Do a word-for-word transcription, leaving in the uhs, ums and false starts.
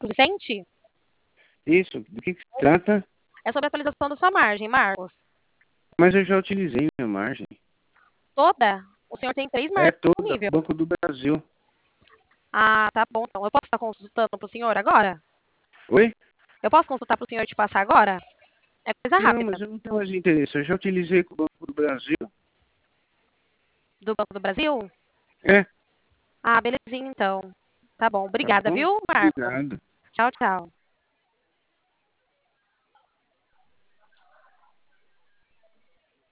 Marcos Vicente? Isso, do que, que se trata? É sobre a atualização da sua margem, Marcos. Mas eu já utilizei minha margem. Toda? O senhor tem três É margens toda, disponíveis. Banco do Brasil. Ah, tá bom. Então, eu posso estar consultando para o senhor agora? Oi? Eu posso consultar para o senhor te passar agora? É coisa Não, rápida. mas eu não tenho mais interesse. Eu já utilizei com o Banco do Brasil. Do Banco do Brasil? É, Ah, belezinha, então. Tá bom. tá Obrigada, bom? viu, Marcos? Obrigado. Tchau, tchau.